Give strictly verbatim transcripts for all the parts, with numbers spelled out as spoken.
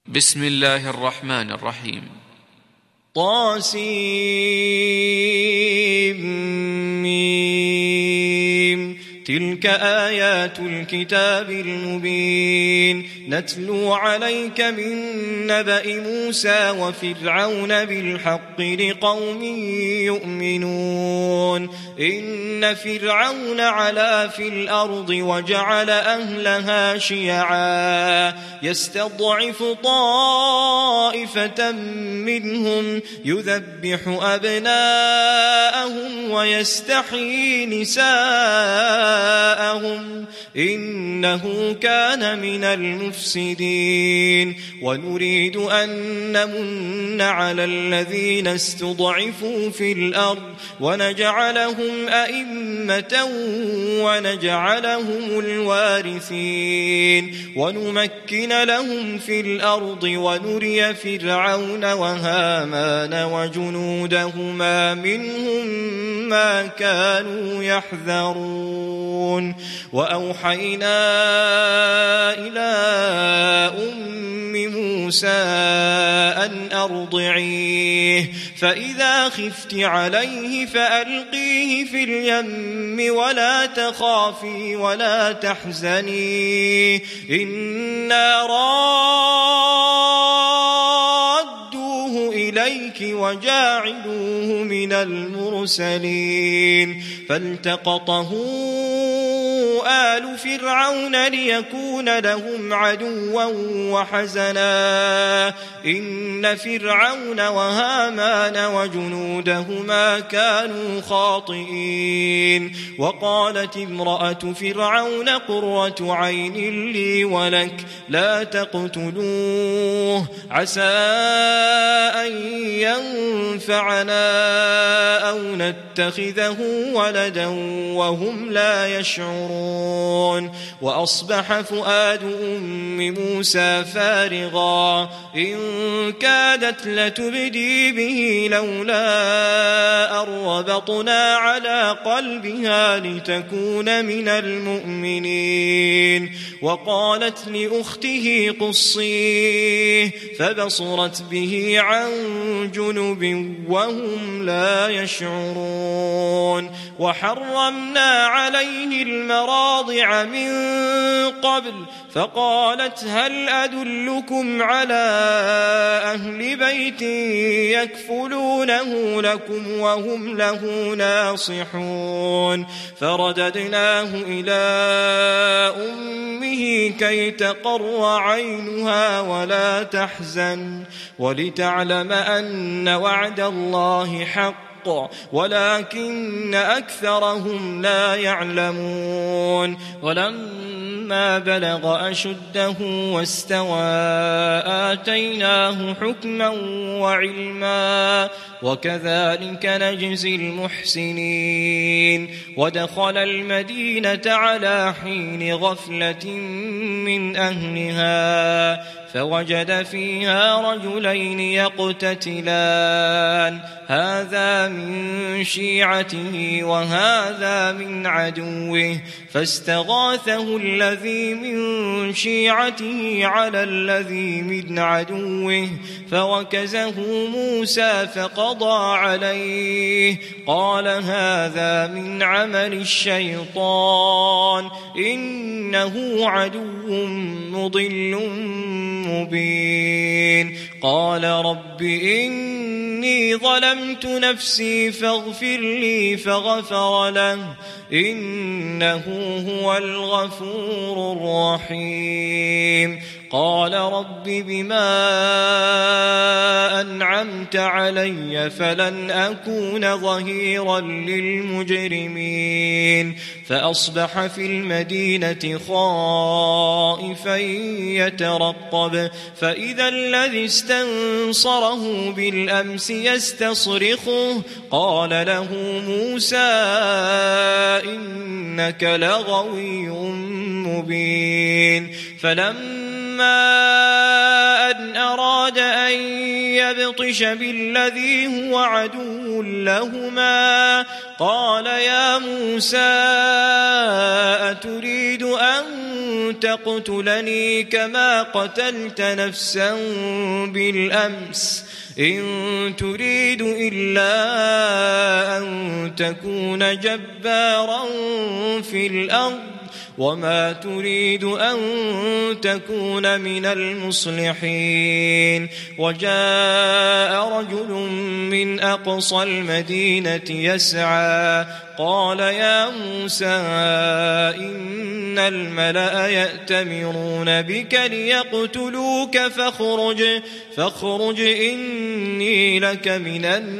بسم الله الرحمن الرحيم. طاسيم تلك آيات الكتاب المبين نتلو عليك من نبأ موسى وفرعون بالحق لقوم يؤمنون إن فرعون علا في الأرض وجعل أهلها شيعا يستضعف طائفة منهم يذبح أبناءهم ويستحيي نساءهم إنه كان من المفسدين ونريد أن نمن على الذين استضعفوا في الأرض ونجعلهم أئمة ونجعلهم الوارثين ونمكن لهم في الأرض ونري فرعون وهامان وجنودهما منهم ما كانوا يحذرون وأوحينا إلى أم موسى أن أرضعيه فإذا خفت عليه فألقيه في اليم ولا تخافي ولا تحزني إنا رادوه إليك وجاعلوه من المرسلين فالتقطه آل فرعون ليكون لهم عدوا وحزنا إن فرعون وهامان وجنودهما كانوا خاطئين وقالت امرأة فرعون قرة عين لي ولك لا تقتلوه عسى أن ينفعنا أو نتخذه ولدا وهم لا يشعرون وأصبح فؤاد أم موسى فارغا إن كادت لتبدي به لولا أن ربطنا على قلبها لتكون من المؤمنين وقالت لأخته قصيه فبصرت به عن جنب وهم لا يشعرون وحرمنا عليه المراضع من قبل فقالت هل أدلكم على أهل بيت يكفلونه لكم وهم له ناصحون فرددناه إلى أمه كي تقر عينها ولا تحزن ولتعلم أن وعد الله حق ولكن أكثرهم لا يعلمون ولما بلغ أشده واستوى آتيناه حكما وعلما وكذلك نجزي المحسنين ودخل المدينة على حين غفلة من أهلها فوجد فيها رجلين يقتتلان هذا من شيعته وهذا من عدوه فاستغاثه الذي من شيعته على الذي من عدوه فوكزه موسى فقضى عليه قال هذا من عمل الشيطان إنه عدو مضل مبين قال رب إني ظلمت نفسي فاغفر لي فغفر له إنه هو الغفور الرحيم قال رب بما أنعمت علي فلن أكون ظهيرا للمجرمين فأصبح في المدينة خائفا يترقب فإذا الذي استنصره بالأمس يستصرخه قال له موسى إنك لغوي مبين فلما أن أراد أن يبطش بالذي هو عدو لهما قال يا موسى أتريد أن تقتلني كما قتلت نفسا بالأمس إن تريد إلا أن تكون جبارا في الأرض وما تريد أن تكون من المصلحين. وجاء رجل من أقصى المدينة يسعى قال يا موسى إن الملأ يأتمرون بك ليقتلوك فاخرج فاخرج إني لك من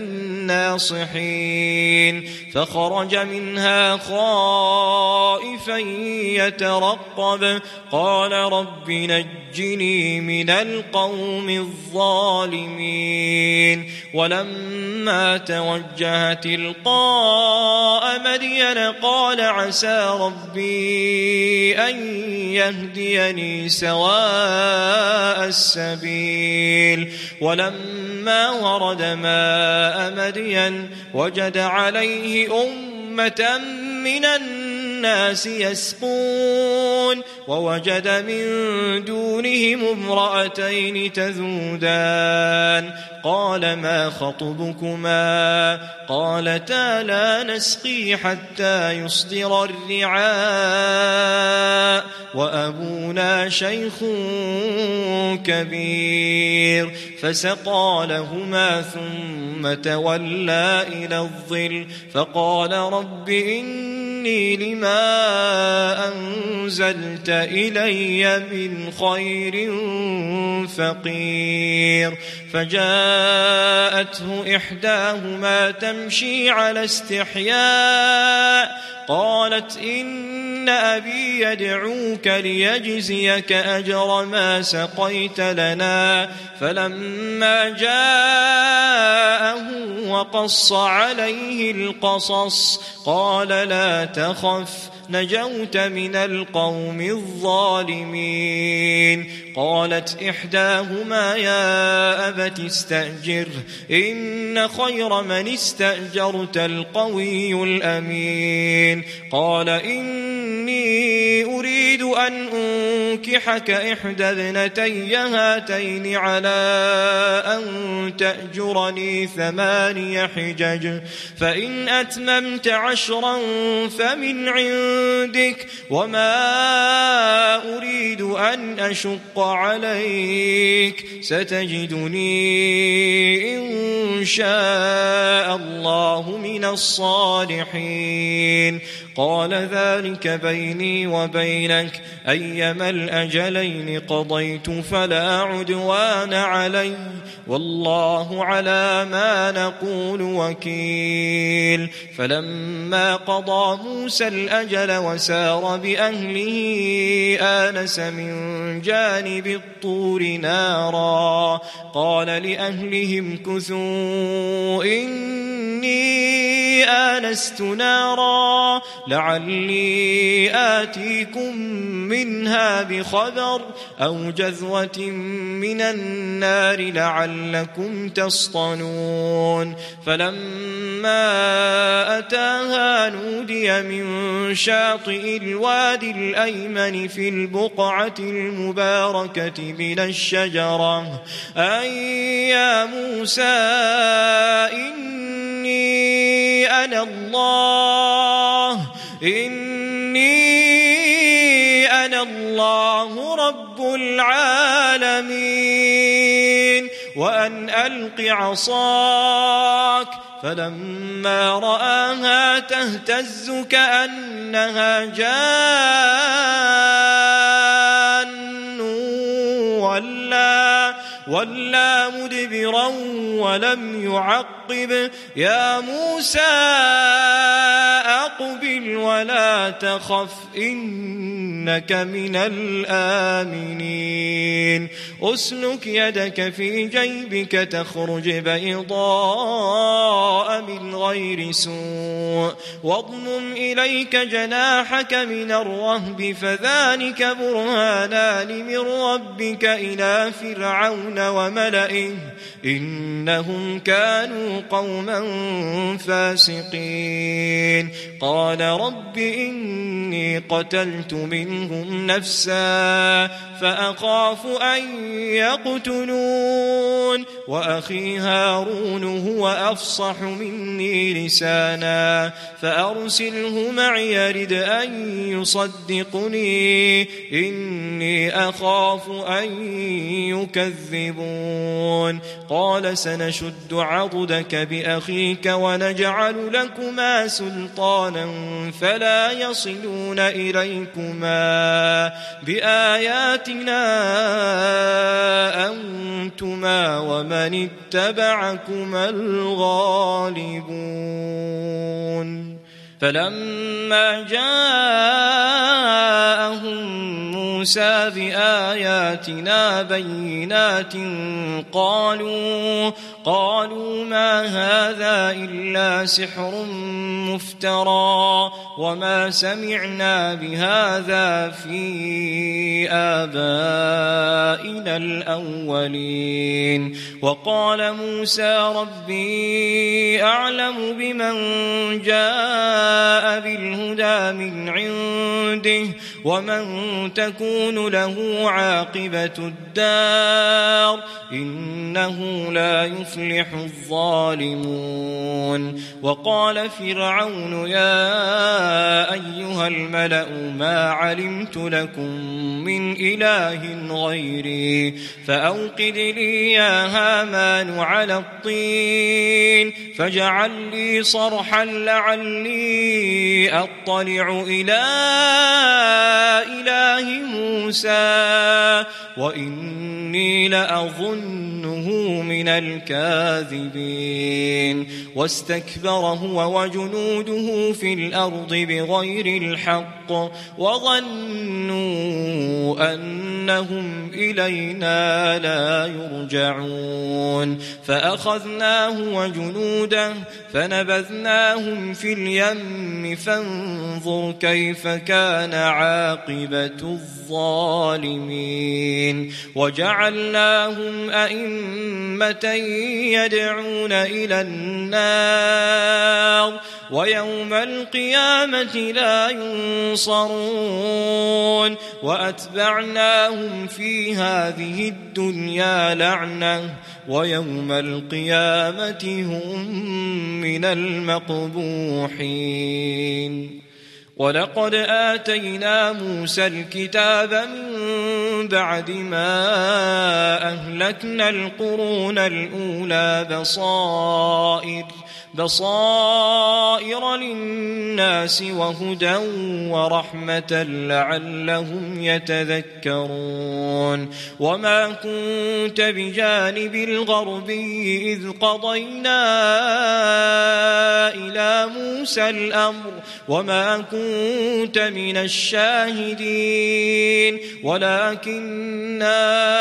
الناصحين. فخرج منها خائفا يترقب قال رب نجني من القوم الظالمين. ولما توجه تلقاء مدين قال عسى ربي أن يهديني سواء السبيل. ولما ورد ماء مدين وجد عليه أمة من الناس يسقون ووجد من دونهم امرأتين تذودان قال ما خطبكما قالتا لا نسقي حتى يصدر الرعاء وأبونا شيخ كبير. فسقى لهما ثم تولى إلى الظل فقال رب إني لما أنزلت إلي من خير فقير. فجاءته إحداهما تمشي على استحياء قالت إن أبي يدعوك ليجزيك أجر ما سقيت لنا. فلما جاءه وقص عليه القصص قال لا تخف نجوت من القوم الظالمين. قالت إحداهما يا أبت استأجره إن خير من استأجرت القوي الأمين. قال إني أريد أن أنكحك إحدى ابنتي هاتين على أن تأجرني ثماني حجج فإن أتممت عشرا فمن عندك وما أريد أن أشق عليك ستجدني إن شاء الله من الصالحين. قال ذلك بيني وبينك أيما الأجلين قضيت فلا عدوان علي والله على ما نقول وكيل. فلما قضى موسى الأجل وسار بأهله آنس من جانب الطور نارا قال لأهلهم كثوا إني آنست نارا لعلي آتيكم منها بخبر أو جذوة من النار لعلكم تصطلون. فلما أتاها نودي من شاطئ الوادي الأيمن في البقعة المباركة من الشجرة أي يا موسى إني أنا الله إني أنا الله رب العالمين وأن ألق عصاك. فلما رآها تهتز كأنها جان ولا ولا مدبرا ولم يعقب يا موسى أقبل ولا تخف إنك من الآمنين. أسلك يدك في جيبك تخرج بيضاء من غير سوء واضمم إليك جناحك من الرهب فذلك برهانان من ربك إلى إلى فرعون وملئه إنهم كانوا قوما فاسقين قال رب إني قتلت منهم نفسا فأخاف أن يقتلون وأخي هارون هو أفصح مني لسانا فأرسله معي يرد أن يصدقني إني أخاف أن يكذبون قال سنشد عضدك بأخيك ونجعل لكما سلطانا فلا يصلون إليكما بآياتنا أنتما ومن اتبعكما الغالبون فلما جاءهم موسى بآياتنا بينات قالوا قالوا ما هذا إلا سحر مفترى وما سمعنا بهذا في آبائنا الأولين وقال موسى ربي أعلم بمن جاء بالهدى من عنده ومن تكون له عاقبة الدار إنه لا يفلح الظالمون وقال فرعون يا أيها الملأ ما علمت لكم من إله غيري فأوقد لي يا هامان على الطين فاجعل لي صرحا لعلي أطلع إلى إله موسى وإني لأظنه من الكاذبين واستكبر هو وجنوده في الأرض بغير الحق وظنوا أنهم إلينا لا يرجعون فأخذناه وجنوده فنبذناهم في اليم فانظر كيف كان عاقبة الظالمين وجعلناهم أئمة يدعون إلى النار ويوم القيامة لا ينصرون وأتبعناهم في هذه الدنيا لعنة ويوم القيامة هم من المقبوحين ولقد آتينا موسى الكتاب من بعد ما أهلكنا القرون الأولى بصائر بصائر للناس وهدى ورحمة لعلهم يتذكرون وما كنت بجانب الغربي إذ قضينا إلى موسى الأمر وما كنت من الشاهدين ولكننا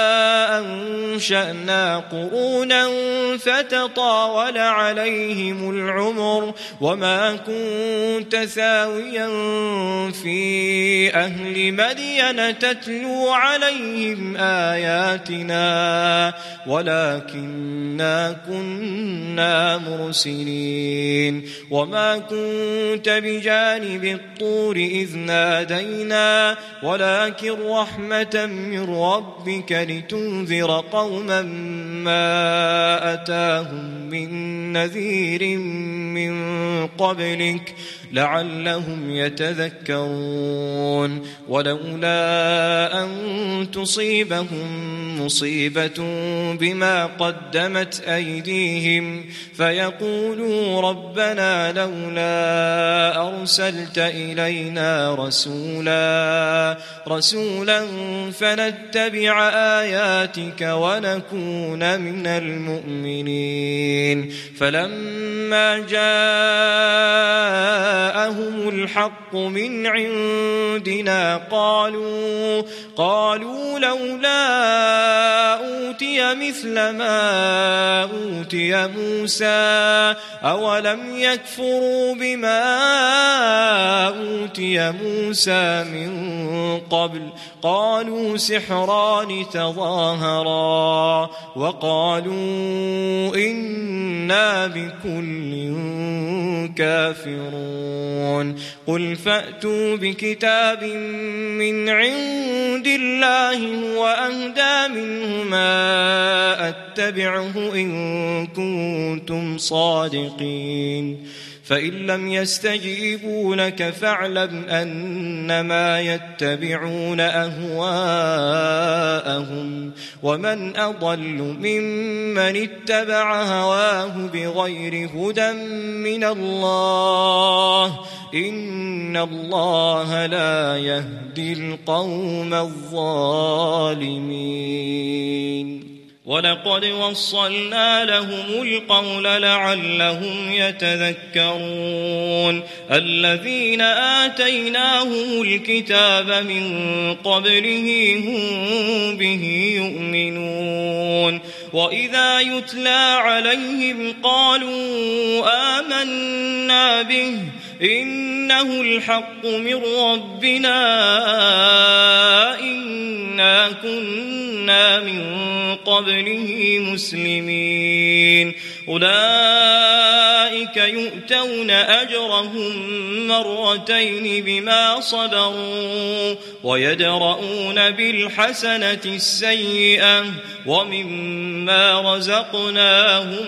أنشأنا قرونا فتطاول عليهم العمر وما كنت ثاويا في أهل مدين تتلو عليهم آياتنا ولكننا كنا مرسلين وما كنت بجانب الطور إذ نادينا ولكن رحمة من ربك لتنذر قوما ما أتاهم من نذير من قبلك لعلهم يتذكرون ولولا أن تصيبهم مصيبة بما قدمت أيديهم فيقولوا ربنا لولا أرسلت إلينا رسولا رسولا فنتبع آياتك ونكون من المؤمنين فلما جاء جاءهم الحق من عندنا قالوا قالوا لولا أوتي مثل ما أوتي موسى أولم يكفروا بما أوتي موسى من قبل قالوا سحران تظاهرا وقالوا إنا بكل كافرون قل فأتوا بكتاب من عند الله هو أهدى منه ما أتبعه إن كنتم صادقين فإن لم يستجيبوا لك فاعلم أنما يتبعون أهواءهم ومن أضل ممن اتبع هواه بغير هدى من الله إن الله لا يهدي القوم الظالمين ولقد وصلنا لهم القول لعلهم يتذكرون الذين آتيناهم الكتاب من قبله هم به يؤمنون وإذا يتلى عليهم قالوا آمنا به إنه الحق من ربنا إنا كنا من قبله مسلمين أولئك يؤتون أجرهم مرتين بما صبروا ويدرؤون بالحسنة السيئة ومما رزقناهم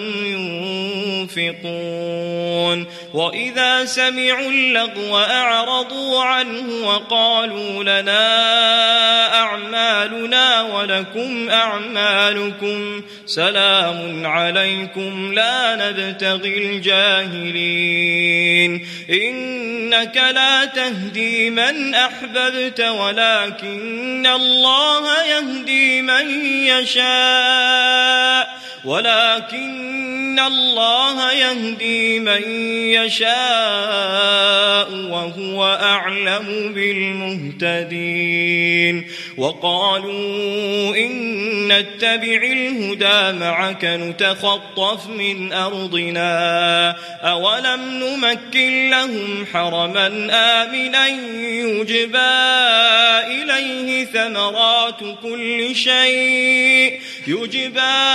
ينفقون وإذا سمعوا اللغو أعرضوا عنه وقالوا لنا أعمالنا ولكم أعمالكم سلام عليكم لا نبتغي الجاهلين إنك لا تهدي من أحببت ولكن الله يهدي من يشاء ولكن الله يهدي من يشاء وهو أعلم بالمهتدين وقالوا إن نتبع الهدى معك نتخطف من أرضنا أولم نمكن لهم حرما آمنا يجبى إليه ثمرات كل شيء يجبى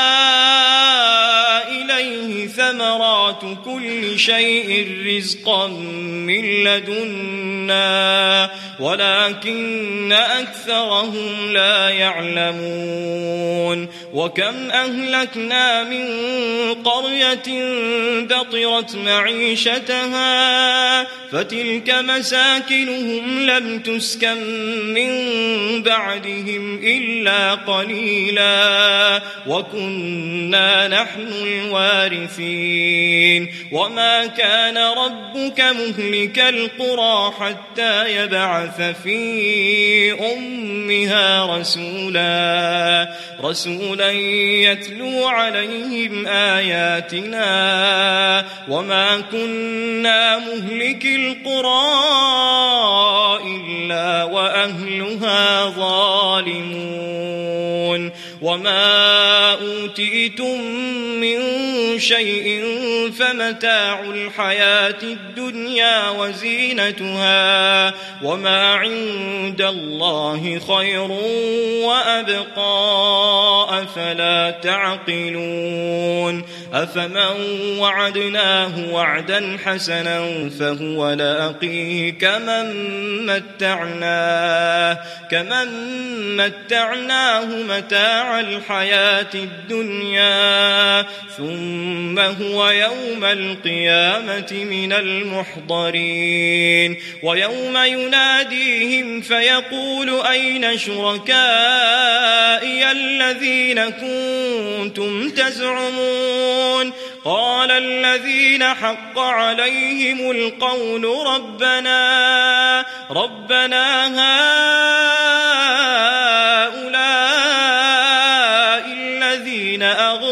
إليه ثمرات كل شيء رزقا من لدنا ولكن أكثرهم لا يعلمون وكم أهلكنا من قرية بطرت معيشتها فتلك مساكنهم لم تسكن من بعدهم إلا قليلا وكنا نحن الوارثين وما كان ربك مهلك القرى حتى يبعث في أمها رسولا رسولا يتلو عليهم آياتنا وما كنا مهلك القرى إلا وأهلها ظالمون وما أوتيتم من شيء فمتاع الحياة الدنيا وزينتها وما عند الله خير وأبقى أفلا تعقلون أفمن وعدناه وعدا حسنا فهو لاقيه كمن متعناه كمن متعناه متاع الحياة الدنيا ثم هو يوم القيامة من المحضرين ويوم يناديهم فيقول أين شركائي الذين كنتم تزعمون قال الذين حق عليهم القول ربنا ربنا هؤلاء الذين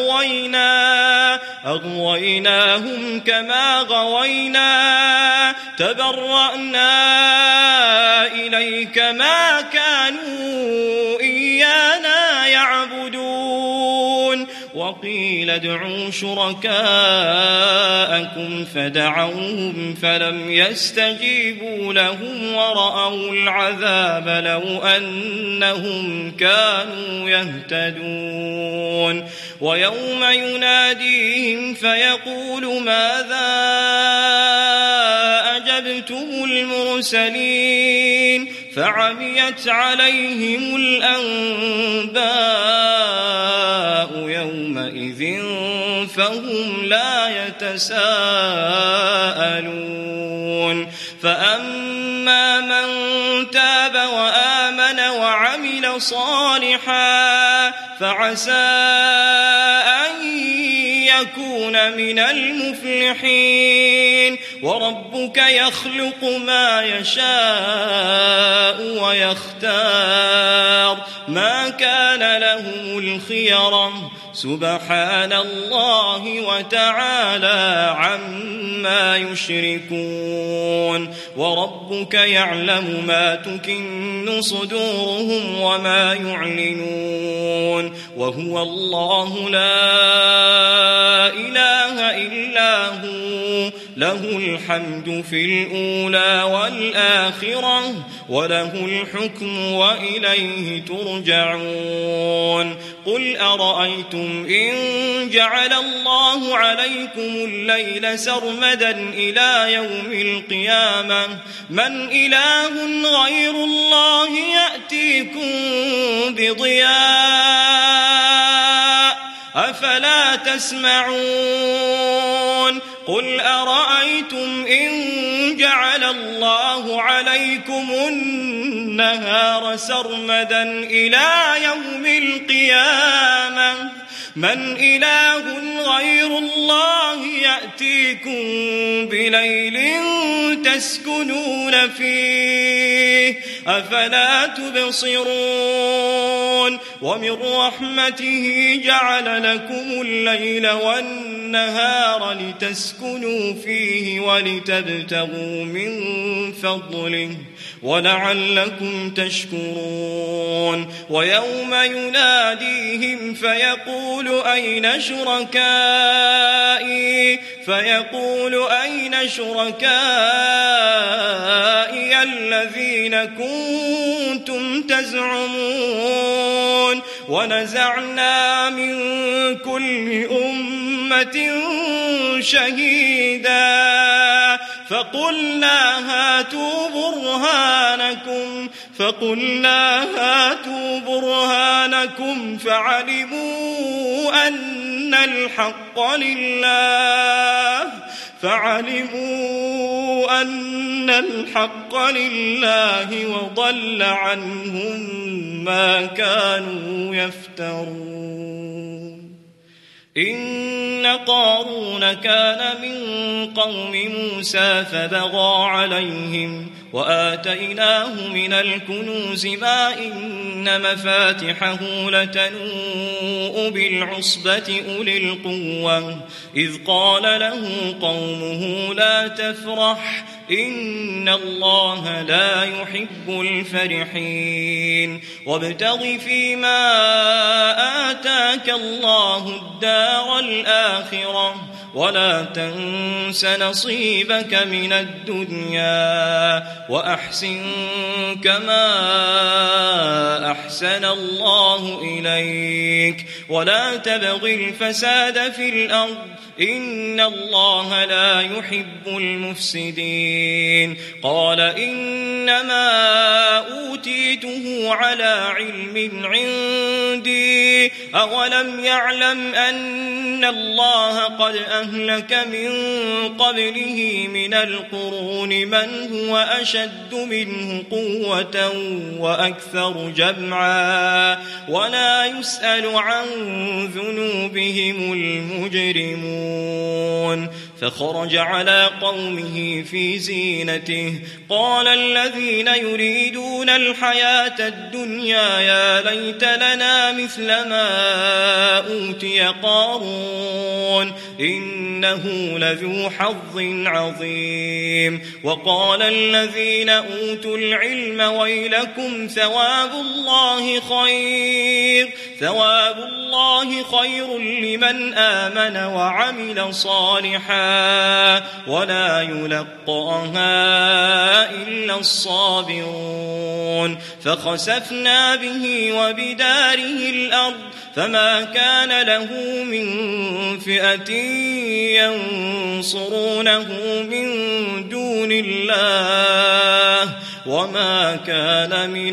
أغوينا أغويناهم كما غوينا تبرأنا إليك ما كانوا إيانا يعبدون وقيل ادعوا شركاءكم فدعوهم فلم يستجيبوا لهم ورأوا العذاب لو أنهم كانوا يهتدون ويوم يناديهم فيقول ماذا أجبتم المرسلين فعميت عليهم الأنباء يومئذ فهم لا يتساءلون فأما من تاب وآمن وعمل صالحا فعسى أن يكون من المفلحين وربك يخلق ما يشاء ويختار ما كان لهم الخيرة سبحان الله وتعالى عما يشركون وربك يعلم ما تكن صدورهم وما يعلنون وهو الله لا إله إلا هو له الحمد في الأولى والآخرة وله الحكم وإليه ترجعون قل أرأيتم إن جعل الله عليكم الليل سرمدا إلى يوم القيامة من إله غير الله يأتيكم بضياء أفلا تسمعون قل أرأيتم إن جعل الله عليكم النهار سرمدا إلى يوم القيامة من إله غير الله يأتيكم بليل تسكنون فيه أفلا تبصرون ومن رحمته جعل لكم الليل والنهار لتسكنوا فيه ولتبتغوا من فضله ولعلكم تشكرون ويوم يناديهم فيقول أين شركائي فيقول أين شركائي الذين كنتم تزعمون ونزعنا من كل أمة شهيدا فقلنا هاتوا برهانكم فقلنا هاتوا برهانكم فعلموا أن الحق لله فعلموا أن الحق لله وضل عنهم ما كانوا يفترون إن قارون كان من قوم موسى فبغى عليهم وآتيناه من الكنوز ما إن مفاتحه لتنوء بالعصبة أولي القوة إذ قال له قومه لا تفرح إن الله لا يحب الفرحين وابتغ فيما آتاك الله الدار الآخرة ولا تنس نصيبك من الدنيا وأحسن كما أحسن الله إليك ولا تبغ الفساد في الأرض إن الله لا يحب المفسدين قال إنما أوتيته على علم عندي أولم يعلم أن الله قد أهلك من قبله من القرون من هو أشد منه قوة وأكثر جمعا ولا يسأل عن ذنوبهم المجرمون فخرج على قومه في زينته قال الذين يريدون الحياة الدنيا يا ليت لنا مثل ما أوتي قارون إن إنه لذو حظ عظيم. وقال الذين أوتوا العلم ويلكم ثواب الله خير ثواب الله خير لمن آمن وعمل صالحا ولا يلقاها إلا الصابرون. فخسفنا به وبداره الأرض فما كان له من فئة ينصرونه من دون الله وما كان من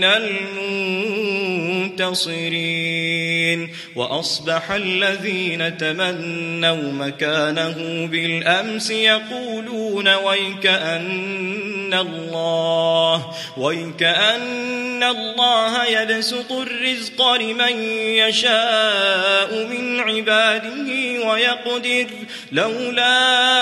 المنتصرين. وأصبح الذين تمنوا مكانه بالأمس يقولون ويكأن الله ويكأن الله يبسط الرزق لمن يشاء من عباده ويقدر لولا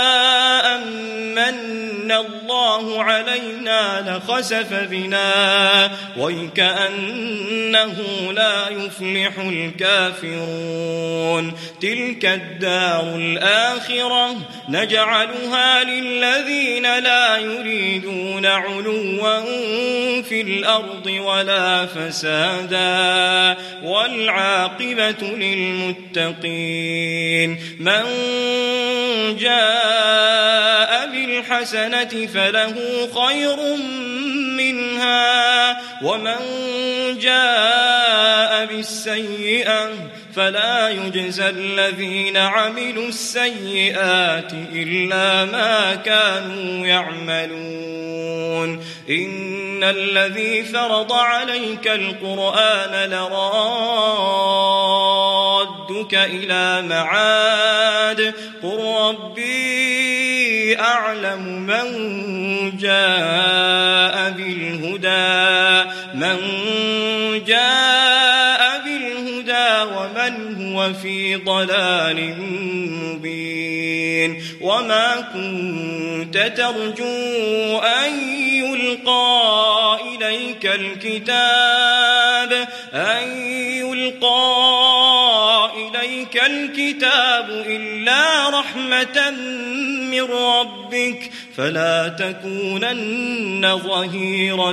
أمن الله علينا لخسف بنا ويكأنه لا يفلح الكافرون. تلك الدار الآخرة نجعلها للذين لا يريدون علوا في الأرض ولا فسادا والعاقبة للمتقين. من جاء بالحسنة فله خير منها ومن جاء بالسيئة فلا يجزى الذين عملوا السيئات إلا ما كانوا يعملون. إن الذي فرض عليك القرآن لرادك إلى معاد قل ربي أعلم من جاء بالهدى من جاء بالهدى ومن هو في ضلال مبين. وما كنت ترجو أن يلقى إليك الكتاب أن يلقى إليك الكتاب إلا رحمة من ربك فلا تكونن ظهيرا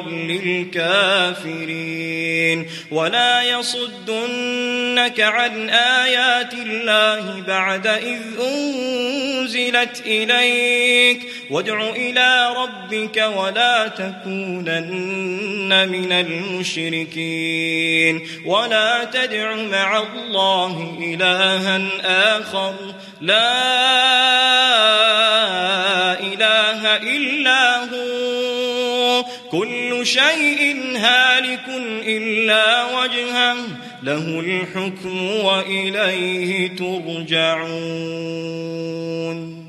للكافرين. ولا يصدنك عن آيات الله بعد إذ أنزلت إليك وادع إلى ربك ولا تكونن من المشركين. ولا تدع مع الله إلها آخر لا إله إلا هو كل شيء هالك إلا وجهه له الحكم وإليه ترجعون.